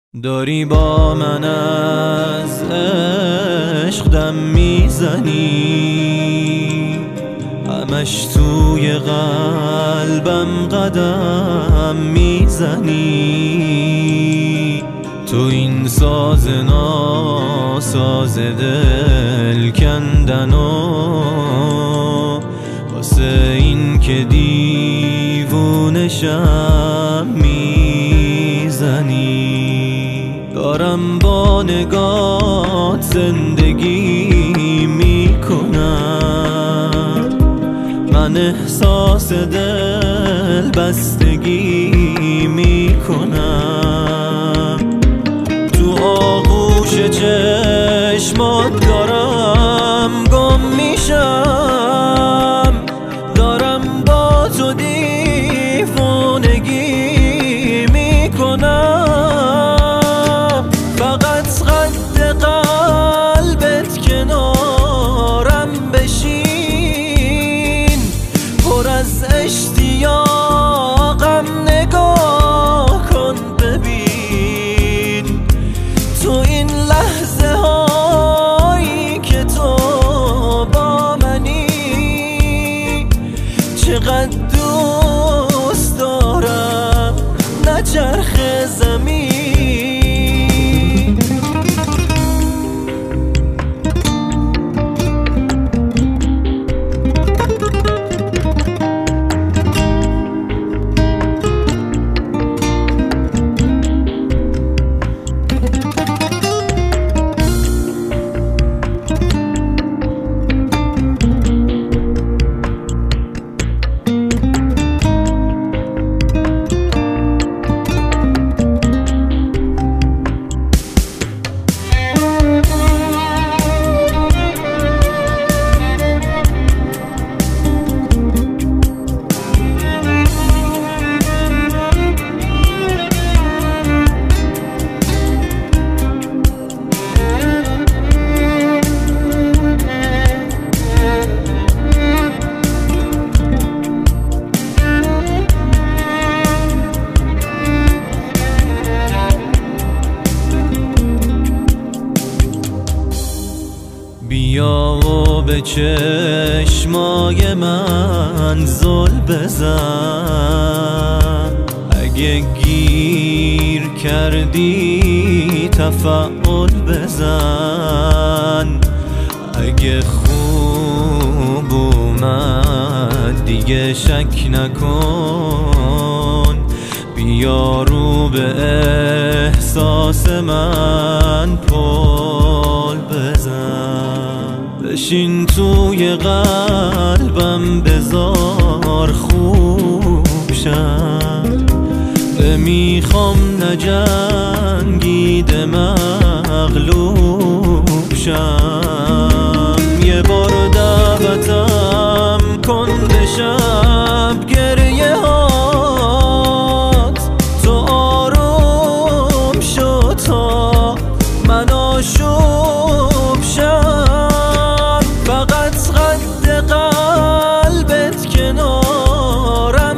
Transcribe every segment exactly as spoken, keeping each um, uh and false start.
داری با من از عشق دم میزنی، همش توی قلبم قدم میزنی. تو این ساز ناساز دل کندنو واسه این که دیوونشم میزنی. دارم با نگات زندگی میکنم، من احساس دل بستگی میکنم. تو آغوش چشمات دارم گم میشم، دارم با تو دیوونگی میکنم. فقط خط قلبت کنارم بشین، پر از اشتیاقم نگاه کن ببین. تو این لحظه هایی که تو با منی، چقدر دوست دارم نچرخ زمین. بیا و به چشمای من زل بزن، اگه گیر کردی تفعول بزن. اگه خوب اومد دیگه شک نکن، بیا رو به احساس من پل بزن. بشین توی قلبم بذار خوب شم، نمیخوام نجنگیده مغلوب شم. یه بار دعوتم کن به شب گریه هات، تو آروم شو تا من آشوب شم. فقط خط قلبت کنارم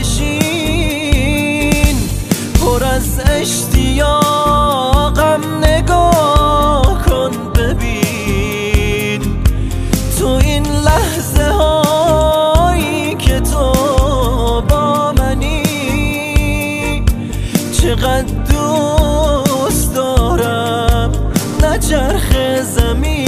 بشین، پر از اشتیاقم نگاه کن ببین. تو این لحظه هایی که تو با منی، چقدر دوست دارم نچرخ زمین.